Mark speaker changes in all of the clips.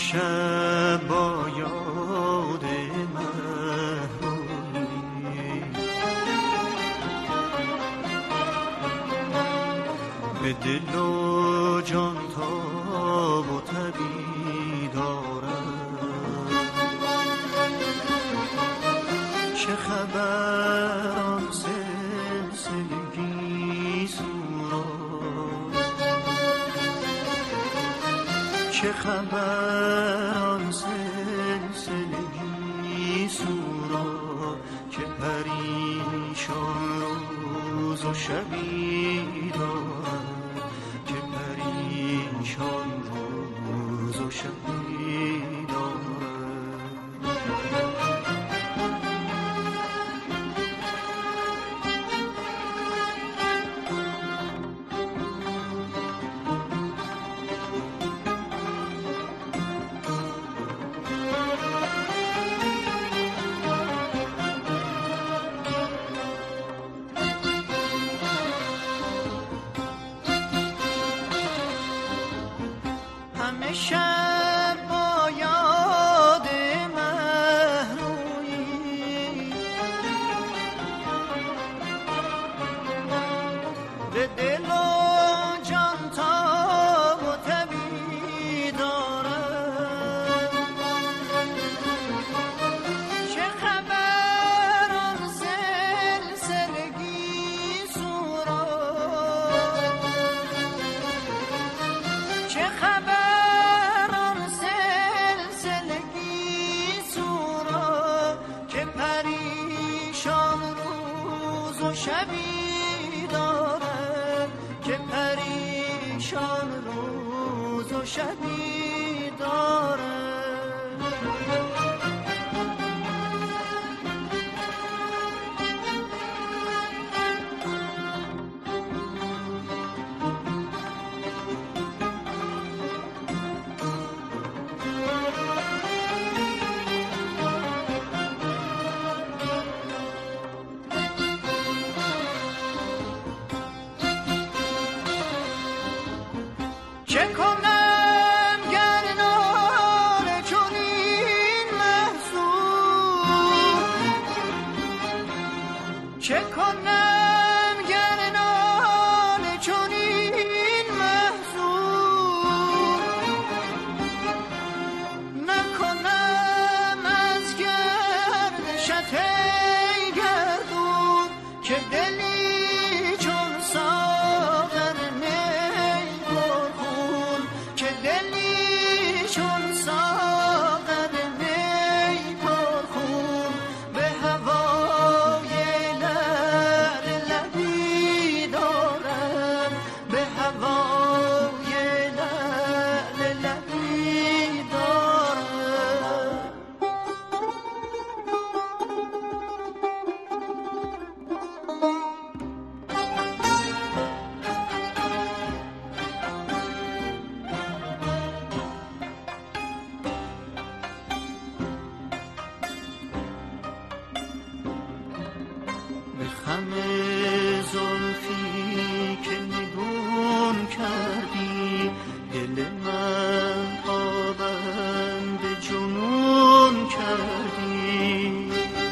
Speaker 1: شب با یاد محرومی به دل و جان تاب و تبی دارم. چه خبر آن سلسلگی سورا، چه خبر آن سلسلگی سورا که پریشان روز و شبی دارد، که پریشان روز و شبی دارد. شب با یاد محرویی به دل و جان تاب و تبی دارم. چه خبر آن سلسلگی سورا، چه خبر شبی دارم، که پریشان روز و شبی دارم. چه کنم گر ناله چنین محزون، چه کنم گر ناله چنین محزون، نکنم از گردشت ای گردون که دلی چون ساغر چون ساغر می پرخون به هوای لعل لبی دارم، به هوای لعل لبی دارم. خم زلفی که نگون کردی دل من پابند جنون کردی.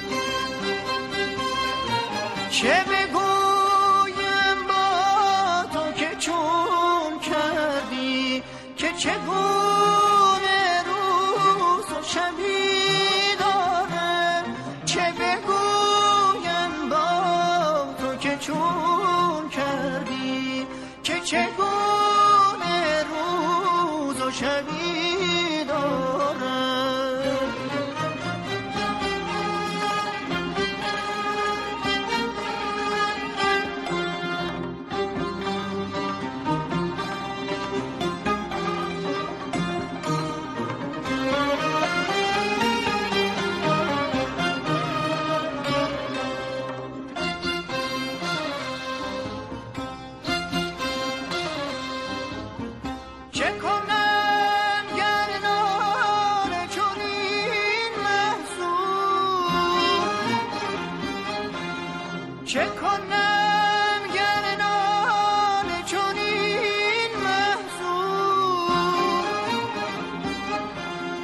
Speaker 1: چه بگویم با تو که چون کردی، که چگونه روز و شبی دارم. چه بگویم با تو که چون کردی، که چگونه روز و شبی دارم. چه کنم گر ناله چنین محزون، چه کنم گر ناله چنین محزون،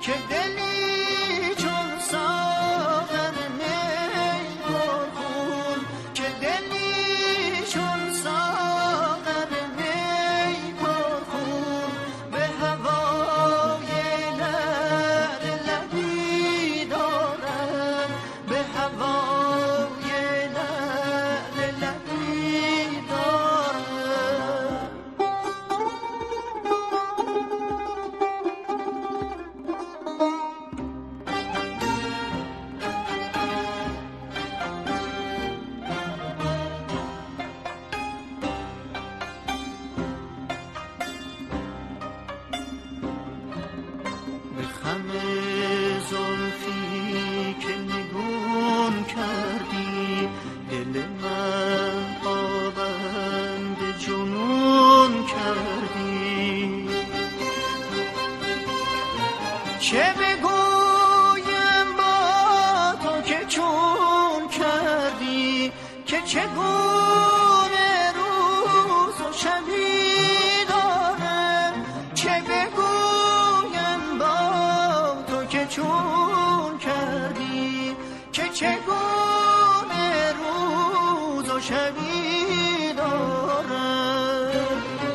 Speaker 1: که دلی چون ساغر می پرخون که دلی چون ساغر می پرخون به هوای لعل لبی دارم به هوای لعل لبی دارم به خم زلفی که نگون کردی دل من پابند جنون کردی چه بگویم با تو که چون کردی که چگونه روز و شبی دارم چه بگویم با تو که چون کردی که چگونه روز و شبی دارم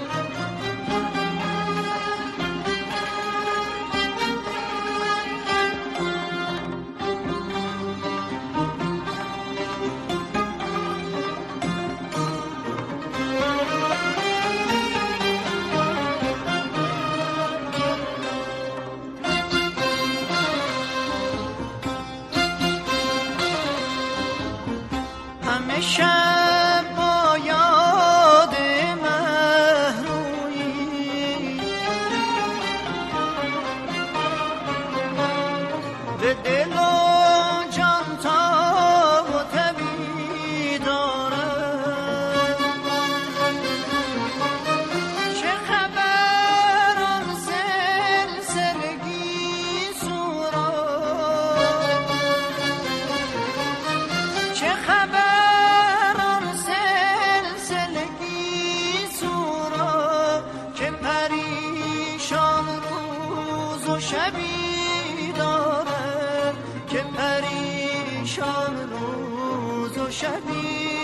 Speaker 1: همه شب با یاد مهرویی به دل و جان تاب و تبی دارم چه خبر آن سلسلگی سورا چه خبر شبی دارم که پریشان روز و شبی